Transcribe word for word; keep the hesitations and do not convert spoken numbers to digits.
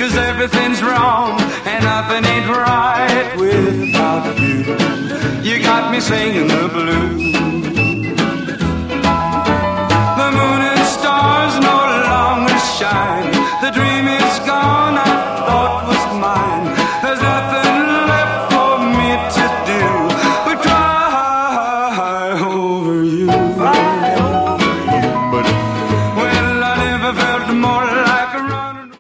'cause everything's wrong and nothing ain't right without you. You got me singing the blues.